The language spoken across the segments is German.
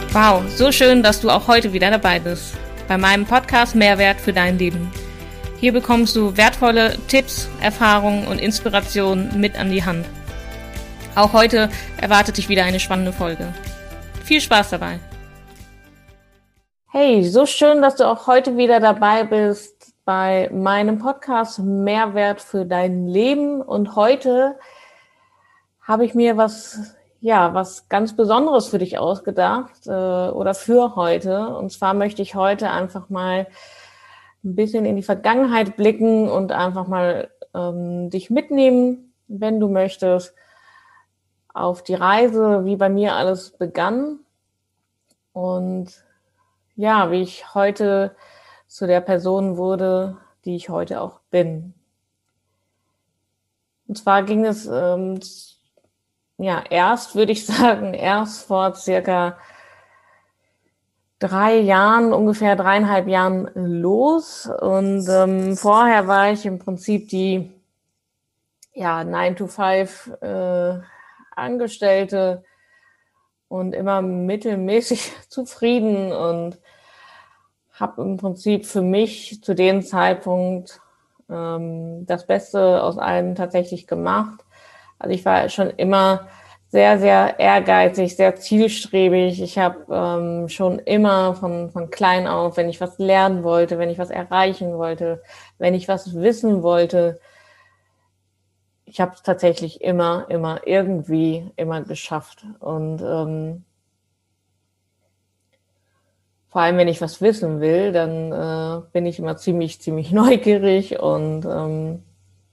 Wow, so schön, dass du auch heute wieder dabei bist. Bei meinem Podcast Mehrwert für dein Leben. Hier bekommst du wertvolle Tipps, Erfahrungen und Inspirationen mit an die Hand. Auch heute erwartet dich wieder eine spannende Folge. Viel Spaß dabei. Hey, so schön, dass du auch heute wieder dabei bist bei meinem Podcast Mehrwert für dein Leben. Und heute habe ich mir was ganz Besonderes für dich ausgedacht oder für heute. Und zwar möchte ich heute einfach mal ein bisschen in die Vergangenheit blicken und einfach mal dich mitnehmen, wenn du möchtest, auf die Reise, wie bei mir alles begann und ja, wie ich heute zu der Person wurde, die ich heute auch bin. Und zwar ging es erst vor circa 3,5 Jahren los. Und vorher war ich im Prinzip die 9-to-5 Angestellte und immer mittelmäßig zufrieden und habe im Prinzip für mich zu dem Zeitpunkt das Beste aus allem tatsächlich gemacht. Also ich war schon immer sehr, sehr ehrgeizig, sehr zielstrebig. Ich habe schon immer von klein auf, wenn ich was lernen wollte, wenn ich was erreichen wollte, wenn ich was wissen wollte, ich habe es tatsächlich immer geschafft. Und vor allem, wenn ich was wissen will, dann bin ich immer ziemlich neugierig und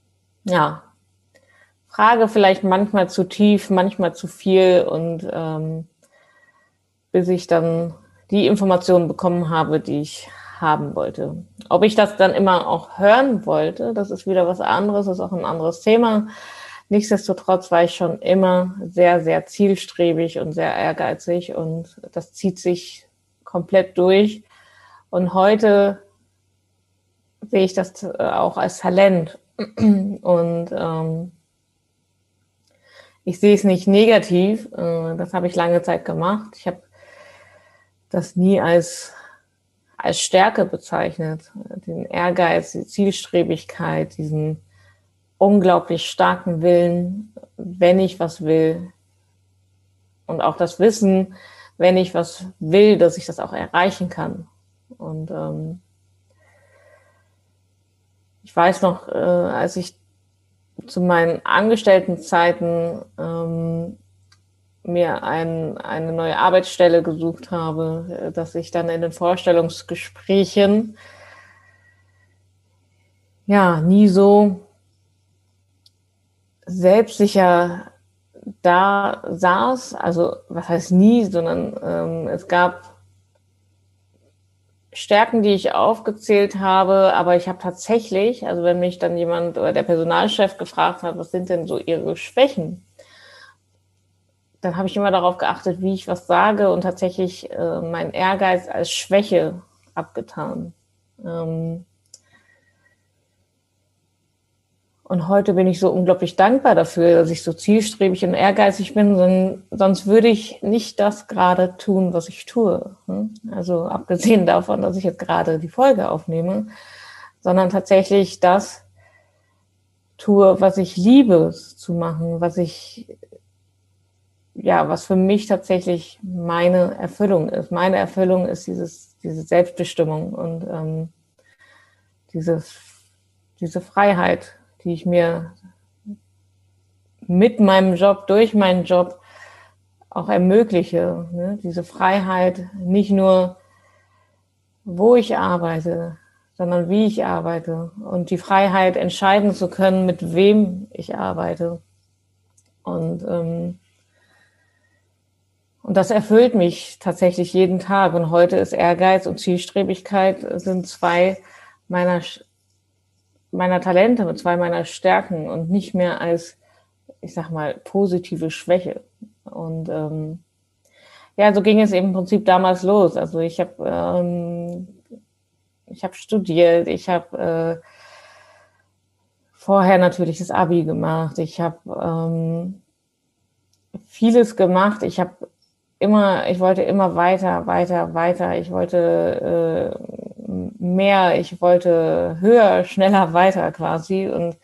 frage vielleicht manchmal zu tief, manchmal zu viel und bis ich dann die Informationen bekommen habe, die ich haben wollte. Ob ich das dann immer auch hören wollte, das ist wieder was anderes, das ist auch ein anderes Thema. Nichtsdestotrotz war ich schon immer sehr, sehr zielstrebig und sehr ehrgeizig und das zieht sich komplett durch. Und heute sehe ich das auch als Talent und ich sehe es nicht negativ, das habe ich lange Zeit gemacht. Ich habe das nie als Stärke bezeichnet, den Ehrgeiz, die Zielstrebigkeit, diesen unglaublich starken Willen, wenn ich was will und auch das Wissen, wenn ich was will, dass ich das auch erreichen kann. Und ich weiß noch, als ich zu meinen Angestelltenzeiten mir eine neue Arbeitsstelle gesucht habe, dass ich dann in den Vorstellungsgesprächen nie so selbstsicher da saß. Also was heißt nie, sondern es gab Stärken, die ich aufgezählt habe, aber ich habe tatsächlich, also wenn mich dann jemand oder der Personalchef gefragt hat, was sind denn so Ihre Schwächen, dann habe ich immer darauf geachtet, wie ich was sage und tatsächlich meinen Ehrgeiz als Schwäche abgetan. Und heute bin ich so unglaublich dankbar dafür, dass ich so zielstrebig und ehrgeizig bin, sonst würde ich nicht das gerade tun, was ich tue. Also abgesehen davon, dass ich jetzt gerade die Folge aufnehme, sondern tatsächlich das tue, was ich liebe zu machen, was für mich tatsächlich meine Erfüllung ist. Meine Erfüllung ist diese Selbstbestimmung und diese Freiheit, die ich mir mit meinem Job, durch meinen Job auch ermögliche. Ne? Diese Freiheit, nicht nur, wo ich arbeite, sondern wie ich arbeite. Und die Freiheit, entscheiden zu können, mit wem ich arbeite. Und das erfüllt mich tatsächlich jeden Tag. Und heute ist Ehrgeiz und Zielstrebigkeit sind zwei meiner Talente, mit zwei meiner Stärken und nicht mehr als, ich sag mal, positive Schwäche. Und so ging es eben im Prinzip damals los. Also ich habe studiert, ich habe vorher natürlich das Abi gemacht, ich habe vieles gemacht, ich habe ich wollte immer weiter, weiter, weiter. Ich wollte mehr, ich wollte höher, schneller, weiter quasi. Und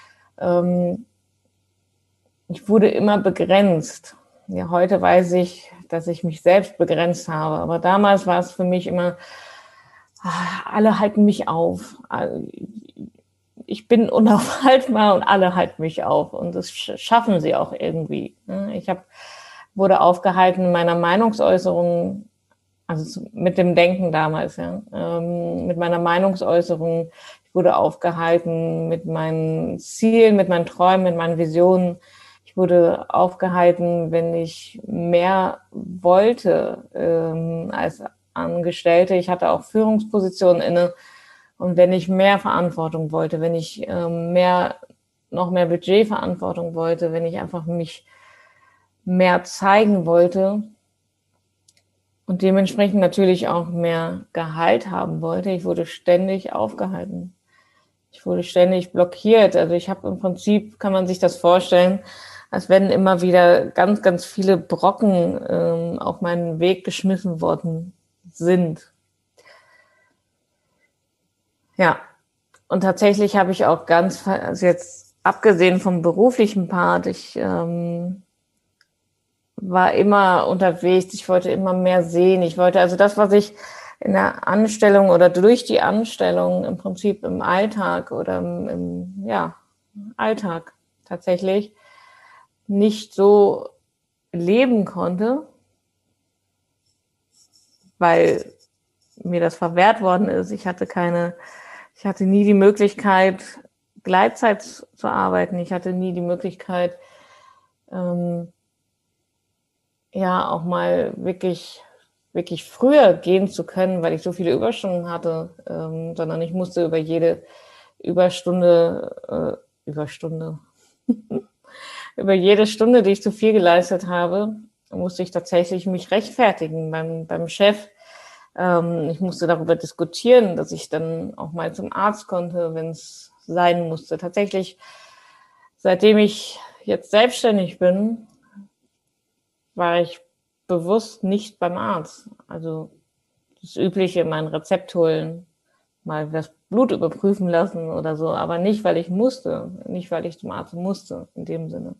ich wurde immer begrenzt. Ja, heute weiß ich, dass ich mich selbst begrenzt habe. Aber damals war es für mich immer, alle halten mich auf. Ich bin unaufhaltbar und alle halten mich auf. Und das schaffen sie auch irgendwie. Wurde aufgehalten in meiner Meinungsäußerung, also mit dem Denken damals, ja, mit meiner Meinungsäußerung. Ich wurde aufgehalten mit meinen Zielen, mit meinen Träumen, mit meinen Visionen. Ich wurde aufgehalten, wenn ich mehr wollte als Angestellte. Ich hatte auch Führungspositionen inne. Und wenn ich mehr Verantwortung wollte, wenn ich noch mehr Budgetverantwortung wollte, wenn ich einfach mich mehr zeigen wollte und dementsprechend natürlich auch mehr Gehalt haben wollte, ich wurde ständig aufgehalten. Ich wurde ständig blockiert. Also ich habe im Prinzip, kann man sich das vorstellen, als wenn immer wieder ganz, ganz viele Brocken auf meinen Weg geschmissen worden sind. Ja, und tatsächlich habe ich auch also jetzt abgesehen vom beruflichen Part, ich war immer unterwegs, ich wollte immer mehr sehen. Ich wollte also das, was ich in der Anstellung oder durch die Anstellung im Prinzip im Alltag oder im Alltag tatsächlich nicht so leben konnte, weil mir das verwehrt worden ist. Ich hatte nie die Möglichkeit, Gleitzeit zu arbeiten. Ich hatte nie die Möglichkeit, auch mal wirklich, wirklich früher gehen zu können, weil ich so viele Überstunden hatte, sondern ich musste über jede Überstunde, über jede Stunde, die ich zu viel geleistet habe, musste ich tatsächlich mich rechtfertigen beim Chef. Ich musste darüber diskutieren, dass ich dann auch mal zum Arzt konnte, wenn es sein musste. Tatsächlich, seitdem ich jetzt selbstständig bin, war ich bewusst nicht beim Arzt. Also das Übliche, mein Rezept holen, mal das Blut überprüfen lassen oder so, aber nicht, weil ich musste, nicht, weil ich zum Arzt musste, in dem Sinne.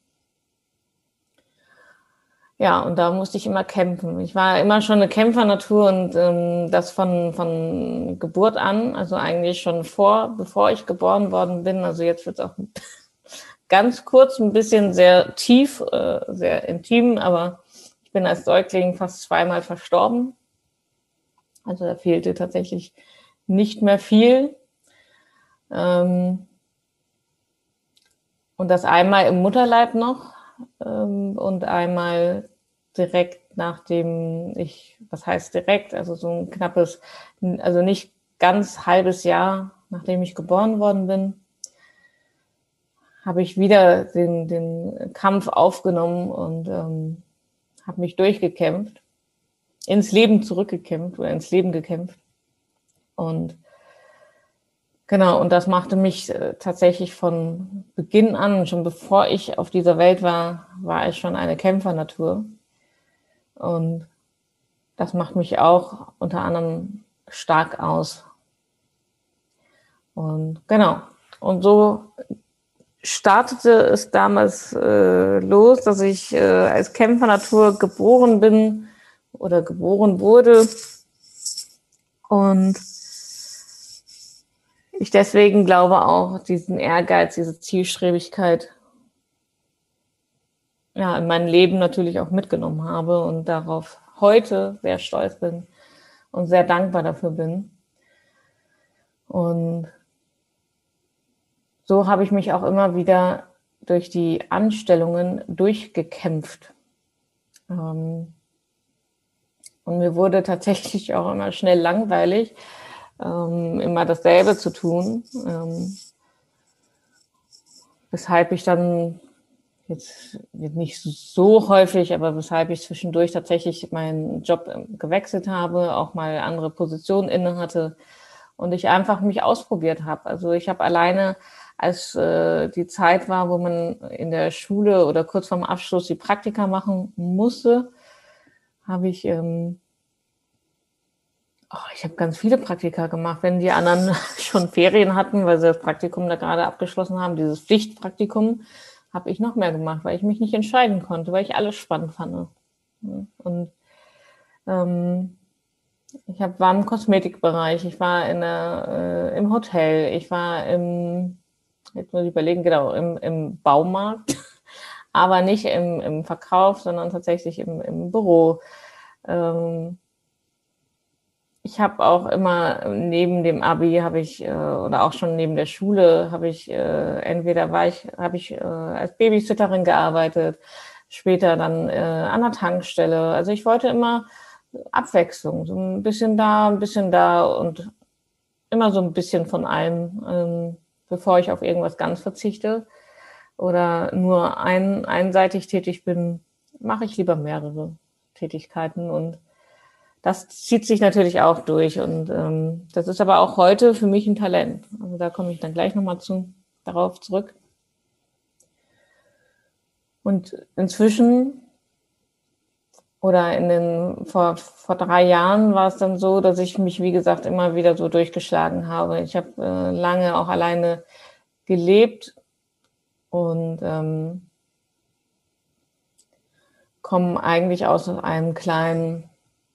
Ja, und da musste ich immer kämpfen. Ich war immer schon eine Kämpfernatur und das von Geburt an, also eigentlich schon bevor ich geboren worden bin. Also jetzt wird es auch ganz kurz ein bisschen sehr tief, sehr intim, aber ich bin als Säugling fast zweimal verstorben. Also da fehlte tatsächlich nicht mehr viel. Und das einmal im Mutterleib noch und einmal direkt nachdem was heißt direkt, also so ein knappes, also nicht ganz halbes Jahr, nachdem ich geboren worden bin, habe ich wieder den Kampf aufgenommen und habe mich durchgekämpft, ins Leben zurückgekämpft oder ins Leben gekämpft. Und genau, und das machte mich tatsächlich von Beginn an, schon bevor ich auf dieser Welt war ich schon eine Kämpfernatur. Und das macht mich auch unter anderem stark aus. Und genau, und so startete es damals los, dass ich als Kämpfernatur geboren bin oder geboren wurde. Und ich deswegen glaube auch, diesen Ehrgeiz, diese Zielstrebigkeit in mein Leben natürlich auch mitgenommen habe und darauf heute sehr stolz bin und sehr dankbar dafür bin. Und so habe ich mich auch immer wieder durch die Anstellungen durchgekämpft. Und mir wurde tatsächlich auch immer schnell langweilig, immer dasselbe zu tun, weshalb ich dann jetzt nicht so häufig, aber weshalb ich zwischendurch tatsächlich meinen Job gewechselt habe, auch mal andere Positionen inne hatte und ich einfach mich ausprobiert habe. Also ich habe alleine, als die Zeit war, wo man in der Schule oder kurz vorm Abschluss die Praktika machen musste, habe ich, ich habe ganz viele Praktika gemacht. Wenn die anderen schon Ferien hatten, weil sie das Praktikum da gerade abgeschlossen haben, dieses Pflichtpraktikum, habe ich noch mehr gemacht, weil ich mich nicht entscheiden konnte, weil ich alles spannend fand. Und ich war im Kosmetikbereich, ich war im Hotel, ich war jetzt muss ich überlegen, genau, im Baumarkt, aber nicht im Verkauf, sondern tatsächlich im Büro. Ich habe auch immer neben dem Abi oder auch schon neben der Schule habe ich habe ich als Babysitterin gearbeitet, später dann an der Tankstelle. Also ich wollte immer Abwechslung, so ein bisschen da und immer so ein bisschen von allem, bevor ich auf irgendwas ganz verzichte oder nur einseitig tätig bin, mache ich lieber mehrere Tätigkeiten und das zieht sich natürlich auch durch und das ist aber auch heute für mich ein Talent. Also da komme ich dann gleich nochmal darauf zurück. Und inzwischen oder vor 3 Jahren war es dann so, dass ich mich, wie gesagt, immer wieder so durchgeschlagen habe. Ich habe lange auch alleine gelebt und komme eigentlich aus einer kleinen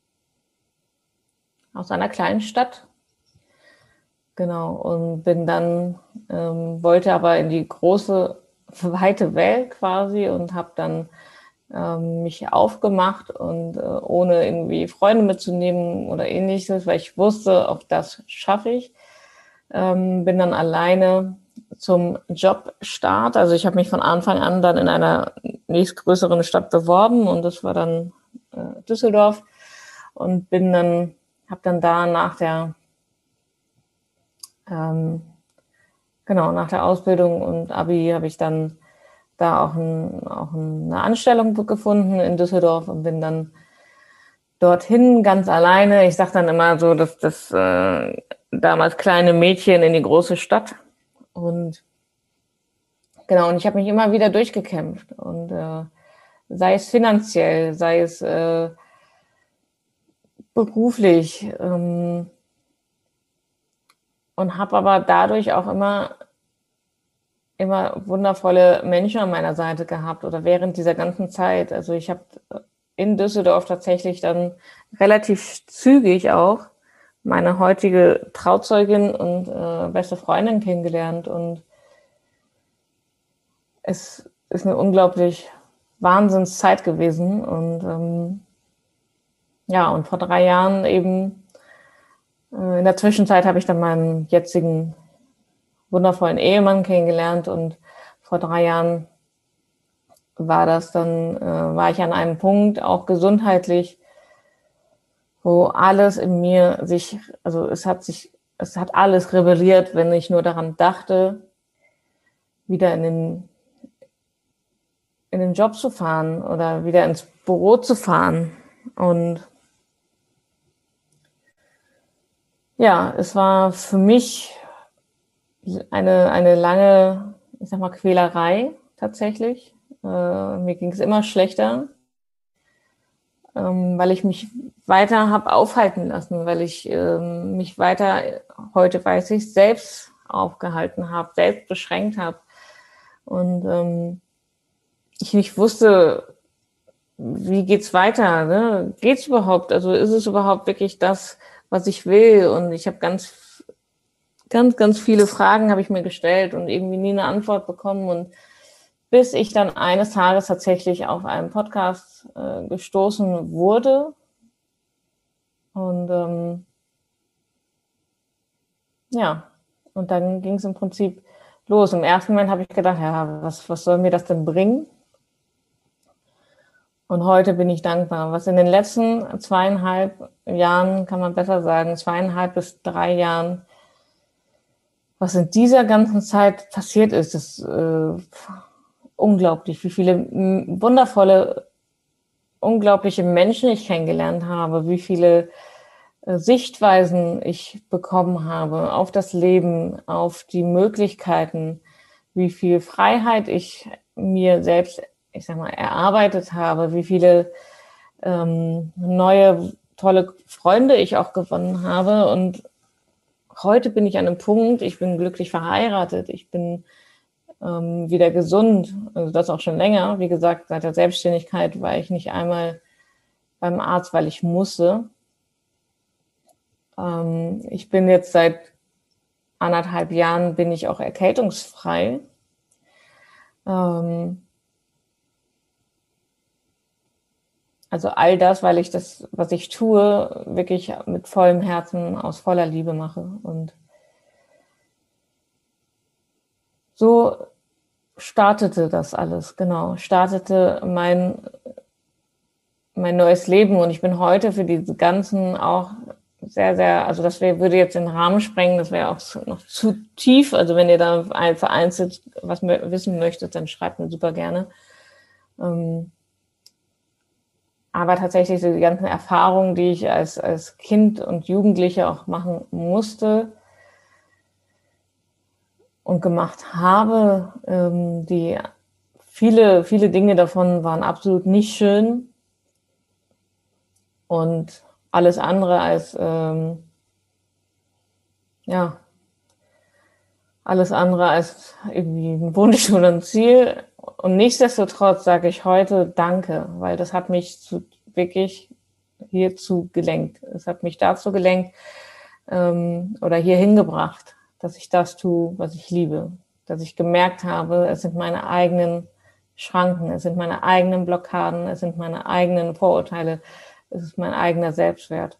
Stadt. Genau, und bin dann, wollte aber in die große, weite Welt quasi und habe dann mich aufgemacht und ohne irgendwie Freunde mitzunehmen oder ähnliches, weil ich wusste, auch das schaffe ich. Bin dann alleine zum Jobstart. Also ich habe mich von Anfang an dann in einer nächstgrößeren Stadt beworben und das war dann Düsseldorf und habe dann da nach der Ausbildung und Abi habe ich dann da auch eine Anstellung gefunden in Düsseldorf und bin dann dorthin ganz alleine. Ich sage dann immer so, dass das damals kleine Mädchen in die große Stadt und genau, und ich habe mich immer wieder durchgekämpft und sei es finanziell, sei es beruflich und habe aber dadurch auch immer wundervolle Menschen an meiner Seite gehabt oder während dieser ganzen Zeit. Also ich habe in Düsseldorf tatsächlich dann relativ zügig auch meine heutige Trauzeugin und beste Freundin kennengelernt und es ist eine unglaublich Wahnsinnszeit gewesen und und vor 3 Jahren eben in der Zwischenzeit habe ich dann meinen jetzigen wundervollen Ehemann kennengelernt und vor 3 Jahren war ich an einem Punkt, auch gesundheitlich, wo alles in mir es hat alles rebelliert, wenn ich nur daran dachte, wieder in den Job zu fahren oder wieder ins Büro zu fahren. Und ja, es war für mich eine lange, ich sag mal, Quälerei tatsächlich. Mir ging es immer schlechter, weil ich mich weiter habe aufhalten lassen, weil ich mich weiter, heute weiß ich, selbst aufgehalten habe, selbst beschränkt habe. Und ich nicht wusste, wie geht's weiter? Ne? Geht's überhaupt? Also ist es überhaupt wirklich das, was ich will? Und ich habe ganz viele Fragen habe ich mir gestellt und irgendwie nie eine Antwort bekommen. Und bis ich dann eines Tages tatsächlich auf einen Podcast gestoßen wurde. Und und dann ging es im Prinzip los. Im ersten Moment habe ich gedacht, ja, was soll mir das denn bringen? Und heute bin ich dankbar. Was in den letzten 2,5 Jahren, kann man besser sagen, 2,5 bis 3 Jahren, was in dieser ganzen Zeit passiert ist, ist unglaublich, wie viele wundervolle, unglaubliche Menschen ich kennengelernt habe, wie viele Sichtweisen ich bekommen habe auf das Leben, auf die Möglichkeiten, wie viel Freiheit ich mir selbst, ich sag mal, erarbeitet habe, wie viele neue tolle Freunde ich auch gewonnen habe. Und heute bin ich an einem Punkt, ich bin glücklich verheiratet, ich bin wieder gesund, also das auch schon länger. Wie gesagt, seit der Selbstständigkeit war ich nicht einmal beim Arzt, weil ich musste. Ich bin jetzt seit 1,5 Jahren bin ich auch erkältungsfrei. Also all das, weil ich das, was ich tue, wirklich mit vollem Herzen, aus voller Liebe mache. Und so startete das alles, genau. Startete mein neues Leben. Und ich bin heute für diese ganzen auch sehr, sehr, also das würde jetzt den Rahmen sprengen, das wäre auch noch zu tief. Also wenn ihr da vereinzelt was wissen möchtet, dann schreibt mir super gerne. Aber tatsächlich so die ganzen Erfahrungen, die ich als Kind und Jugendliche auch machen musste und gemacht habe, die viele Dinge davon waren absolut nicht schön und alles andere als alles andere als irgendwie ein Wunsch oder ein Ziel. Und nichtsdestotrotz sage ich heute Danke, weil das hat mich wirklich hierzu gelenkt. Es hat mich dazu gelenkt oder hier hingebracht, dass ich das tue, was ich liebe. Dass ich gemerkt habe, es sind meine eigenen Schranken, es sind meine eigenen Blockaden, es sind meine eigenen Vorurteile, es ist mein eigener Selbstwert.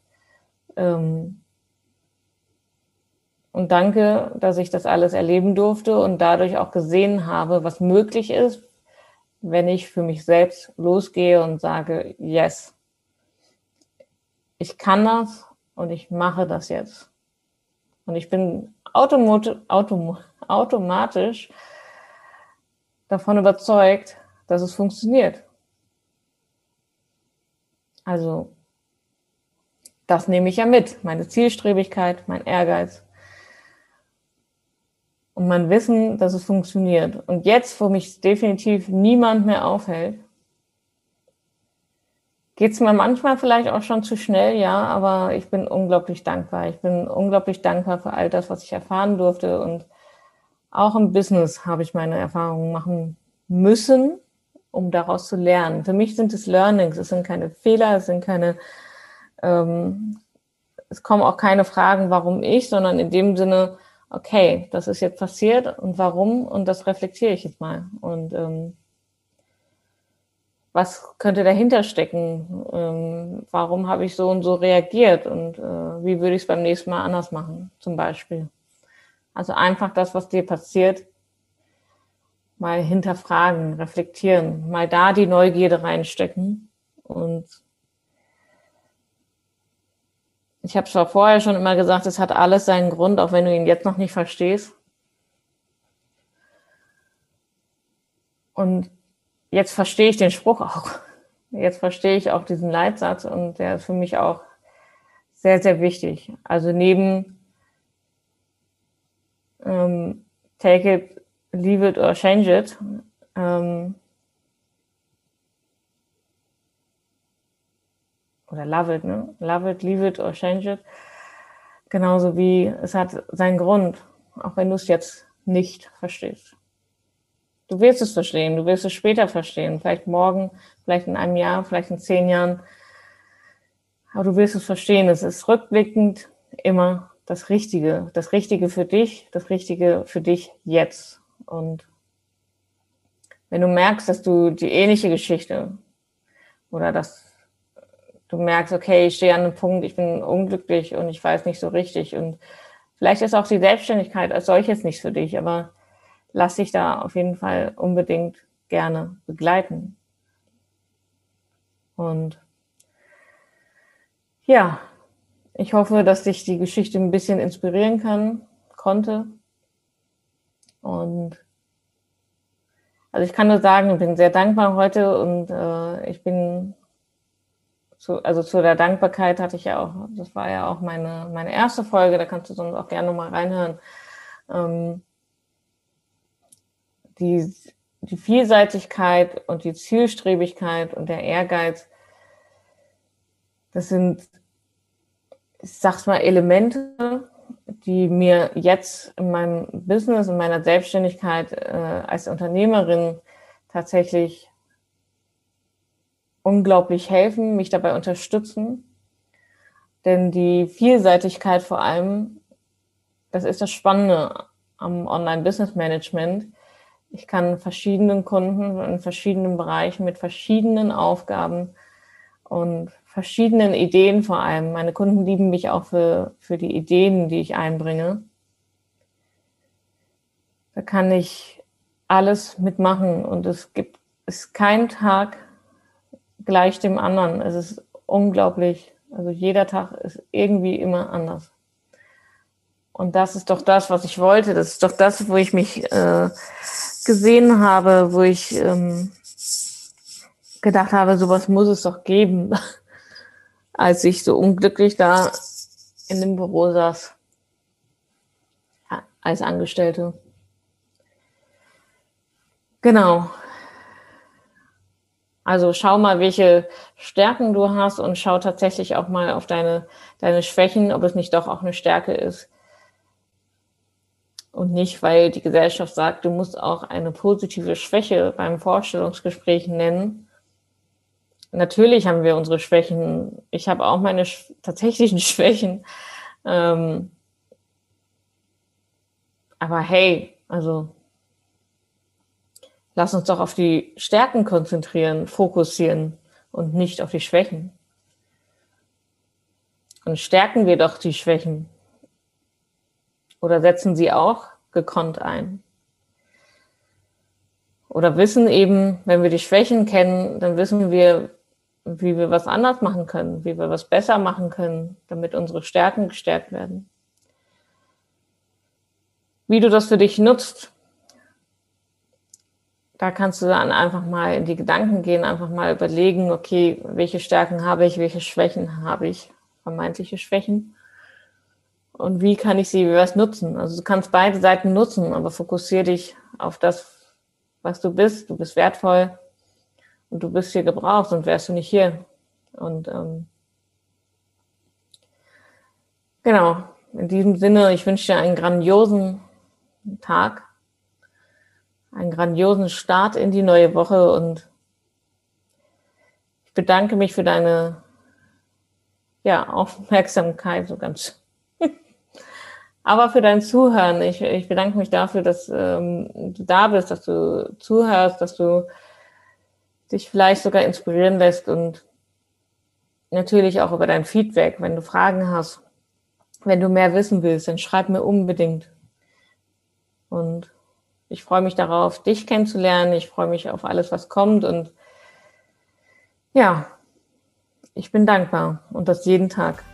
Und danke, dass ich das alles erleben durfte und dadurch auch gesehen habe, was möglich ist, wenn ich für mich selbst losgehe und sage, yes, ich kann das und ich mache das jetzt. Und ich bin automatisch davon überzeugt, dass es funktioniert. Also das nehme ich ja mit, meine Zielstrebigkeit, mein Ehrgeiz. Und mein Wissen, dass es funktioniert. Und jetzt, wo mich definitiv niemand mehr aufhält, geht es mir manchmal vielleicht auch schon zu schnell, ja, aber ich bin unglaublich dankbar. Ich bin unglaublich dankbar für all das, was ich erfahren durfte. Und auch im Business habe ich meine Erfahrungen machen müssen, um daraus zu lernen. Für mich sind es Learnings, es sind keine Fehler, es sind keine, es kommen auch keine Fragen, warum ich, sondern in dem Sinne, okay, das ist jetzt passiert und warum und das reflektiere ich jetzt mal. Und was könnte dahinter stecken? Warum habe ich so und so reagiert und wie würde ich es beim nächsten Mal anders machen, zum Beispiel. Also einfach das, was dir passiert, mal hinterfragen, reflektieren, mal da die Neugierde reinstecken. Und ich habe zwar vorher schon immer gesagt, es hat alles seinen Grund, auch wenn du ihn jetzt noch nicht verstehst. Und jetzt verstehe ich den Spruch auch. Jetzt verstehe ich auch diesen Leitsatz und der ist für mich auch sehr, sehr wichtig. Also neben take it, leave it or change it, oder love it, ne? Love it, leave it or change it. Genauso wie es hat seinen Grund, auch wenn du es jetzt nicht verstehst. Du wirst es verstehen, du wirst es später verstehen, vielleicht morgen, vielleicht in einem Jahr, vielleicht in 10 Jahren. Aber du wirst es verstehen. Es ist rückblickend immer das Richtige für dich jetzt. Und wenn du merkst, dass du die ähnliche Geschichte oder dass du merkst, okay, ich stehe an einem Punkt, ich bin unglücklich und ich weiß nicht so richtig und vielleicht ist auch die Selbstständigkeit als solches nicht für dich, aber lass dich da auf jeden Fall unbedingt gerne begleiten. Und ja, ich hoffe, dass dich die Geschichte ein bisschen inspirieren konnte. Und also ich kann nur sagen, ich bin sehr dankbar heute und ich bin zu der Dankbarkeit hatte ich ja auch, das war ja auch meine erste Folge, da kannst du sonst auch gerne mal reinhören. Die Vielseitigkeit und die Zielstrebigkeit und der Ehrgeiz Das sind, ich sag's mal, Elemente, die mir jetzt in meinem Business, in meiner Selbstständigkeit als Unternehmerin tatsächlich unglaublich helfen, mich dabei unterstützen. Denn die Vielseitigkeit vor allem, das ist das Spannende am Online-Business-Management. Ich kann verschiedenen Kunden in verschiedenen Bereichen mit verschiedenen Aufgaben und verschiedenen Ideen vor allem. Meine Kunden lieben mich auch für die Ideen, die ich einbringe. Da kann ich alles mitmachen und es ist kein Tag gleich dem anderen. Es ist unglaublich. Also jeder Tag ist irgendwie immer anders. Und das ist doch das, was ich wollte. Das ist doch das, wo ich mich gesehen habe, wo ich gedacht habe, sowas muss es doch geben, als ich so unglücklich da in dem Büro saß als Angestellte. Genau. Also schau mal, welche Stärken du hast und schau tatsächlich auch mal auf deine Schwächen, ob es nicht doch auch eine Stärke ist. Und nicht, weil die Gesellschaft sagt, du musst auch eine positive Schwäche beim Vorstellungsgespräch nennen. Natürlich haben wir unsere Schwächen. Ich habe auch meine tatsächlichen Schwächen. Aber hey, also lass uns doch auf die Stärken konzentrieren, fokussieren und nicht auf die Schwächen. Und stärken wir doch die Schwächen. Oder setzen sie auch gekonnt ein. Oder wissen eben, wenn wir die Schwächen kennen, dann wissen wir, wie wir was anders machen können, wie wir was besser machen können, damit unsere Stärken gestärkt werden. Wie du das für dich nutzt, da kannst du dann einfach mal in die Gedanken gehen, einfach mal überlegen, okay, welche Stärken habe ich, welche Schwächen habe ich, vermeintliche Schwächen. Und wie kann ich sie, wie was nutzen? Also du kannst beide Seiten nutzen, aber fokussiere dich auf das, was du bist. Du bist wertvoll und du bist hier gebraucht, sonst wärst du nicht hier. Und genau, in diesem Sinne, ich wünsche dir einen grandiosen Tag, einen grandiosen Start in die neue Woche und ich bedanke mich für deine Aufmerksamkeit, so ganz aber für dein Zuhören. Ich bedanke mich dafür, dass du da bist, dass du zuhörst, dass du dich vielleicht sogar inspirieren lässt und natürlich auch über dein Feedback. Wenn du Fragen hast, wenn du mehr wissen willst, dann schreib mir unbedingt. Und ich freue mich darauf, dich kennenzulernen. Ich freue mich auf alles, was kommt. Und ja, ich bin dankbar und das jeden Tag.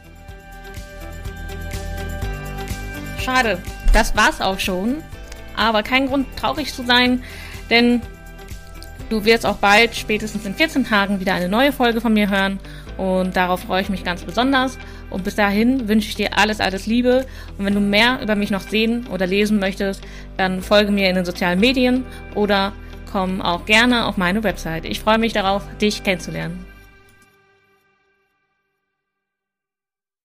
Schade, das war's auch schon. Aber kein Grund, traurig zu sein, denn du wirst auch bald, spätestens in 14 Tagen, wieder eine neue Folge von mir hören. Und darauf freue ich mich ganz besonders. Und bis dahin wünsche ich dir alles, alles Liebe. Und wenn du mehr über mich noch sehen oder lesen möchtest, dann folge mir in den sozialen Medien oder komm auch gerne auf meine Website. Ich freue mich darauf, dich kennenzulernen.